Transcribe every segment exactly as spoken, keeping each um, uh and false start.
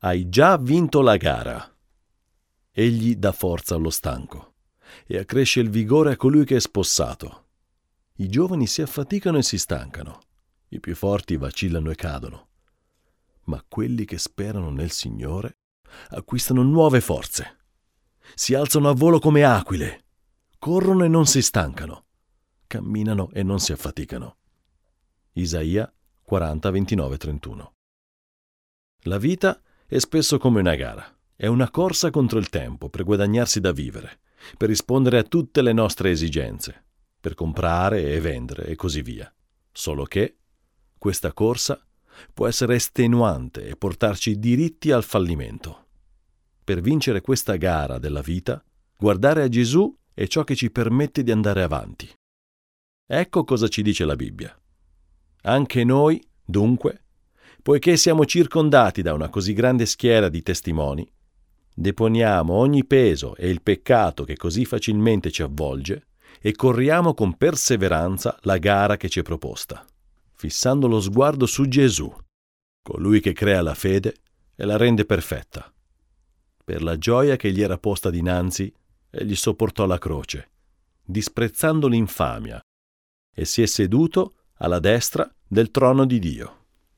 hai già vinto la gara. Egli dà forza allo stanco e accresce il vigore a colui che è spossato. I giovani si affaticano e si stancano, i più forti vacillano e cadono, ma quelli che sperano nel Signore acquistano nuove forze. Si alzano a volo come aquile, corrono e non si stancano, camminano e non si affaticano. Isaia quaranta, ventinove, trentuno. La vita è spesso come una gara, è una corsa contro il tempo per guadagnarsi da vivere, per rispondere a tutte le nostre esigenze, per comprare e vendere e così via. Solo che questa corsa può essere estenuante e portarci diritti al fallimento. Per vincere questa gara della vita, guardare a Gesù è ciò che ci permette di andare avanti. Ecco cosa ci dice la Bibbia. Anche noi, dunque, poiché siamo circondati da una così grande schiera di testimoni, deponiamo ogni peso e il peccato che così facilmente ci avvolge e corriamo con perseveranza la gara che ci è proposta, fissando lo sguardo su Gesù, colui che crea la fede e la rende perfetta. Per la gioia che gli era posta dinanzi, egli sopportò la croce, disprezzando l'infamia, e si è seduto alla destra del trono di Dio.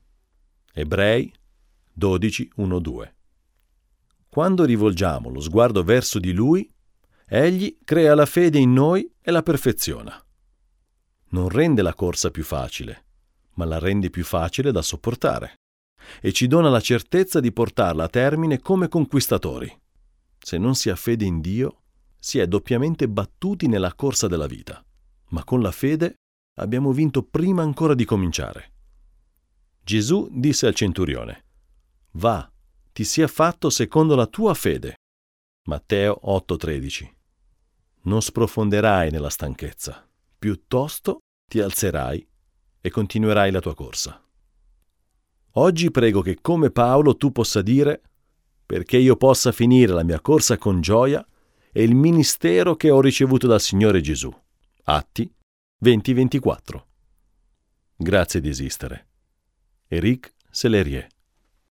Ebrei dodici, uno, due. Quando rivolgiamo lo sguardo verso di Lui, Egli crea la fede in noi e la perfeziona. Non rende la corsa più facile, ma la rende più facile da sopportare, e ci dona la certezza di portarla a termine come conquistatori. Se non si ha fede in Dio, si è doppiamente battuti nella corsa della vita, ma con la fede abbiamo vinto prima ancora di cominciare. Gesù disse al centurione: «Va, ti sia fatto secondo la tua fede». Matteo otto, tredici. Non sprofonderai nella stanchezza, piuttosto ti alzerai e continuerai la tua corsa. Oggi prego che come Paolo tu possa dire: perché io possa finire la mia corsa con gioia e il ministero che ho ricevuto dal Signore Gesù. Atti venti, ventiquattro. Grazie di esistere. Éric Sellerier.